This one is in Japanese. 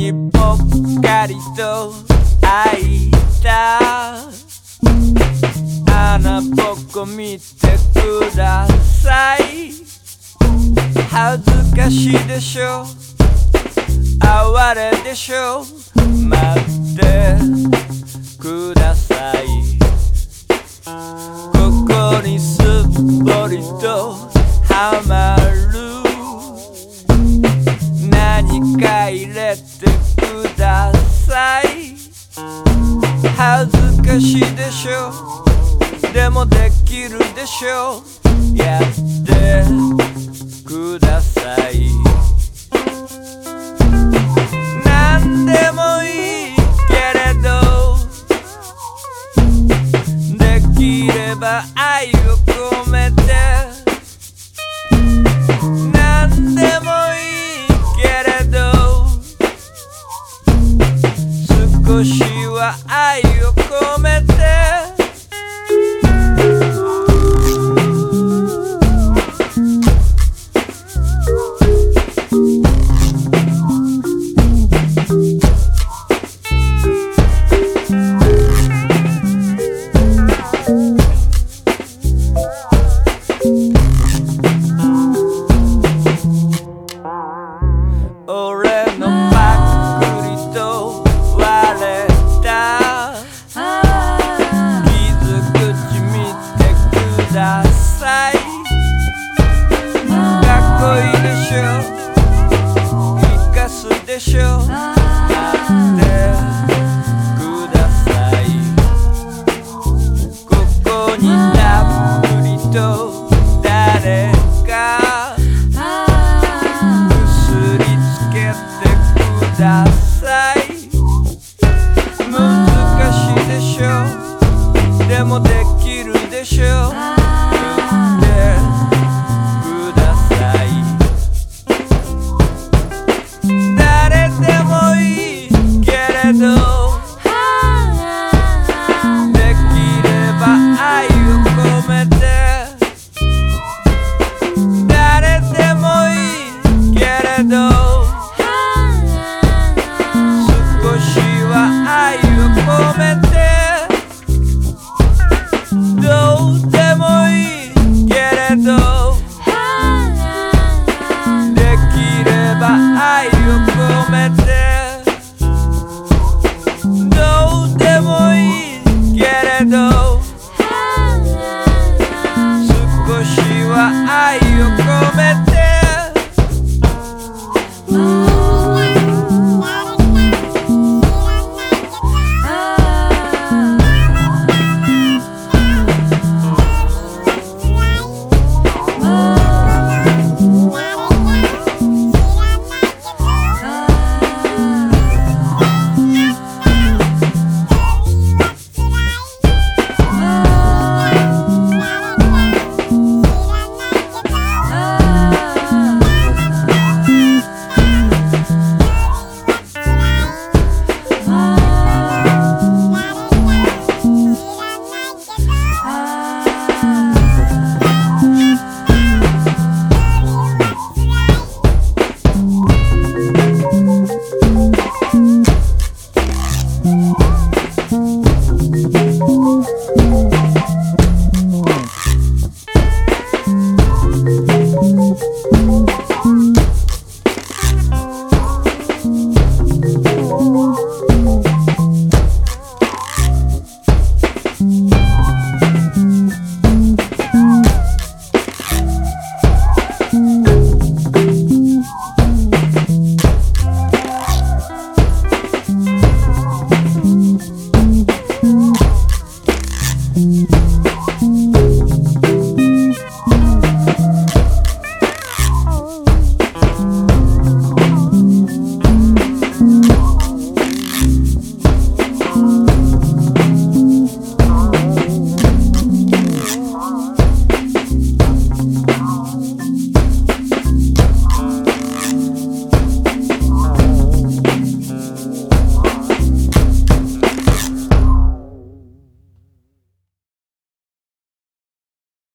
にぽっかりと開いた穴ぼこ見てください。恥ずかしいでしょ、哀れでしょ、待ってください。ここにすっぽりとはまる何か入れてください。恥ずかしいでしょ、でもできるでしょ、やってください。なんでもいいけれど、できれば愛を込めて。なんでもいいけれど、少しは愛を込めて。俺のパクリと割れた傷口見てください。かっこいいでしょ、生かすでしょ、待ってください。ここにたっぷりと誰か結びつけてください。難しいでしょ、でもできるでしょ、言ってください。誰でもいいけれど、できれば愛を込めて。誰でもいいけれど、少しは愛を込めて。どうでもいいけれど、できれば愛を込めて。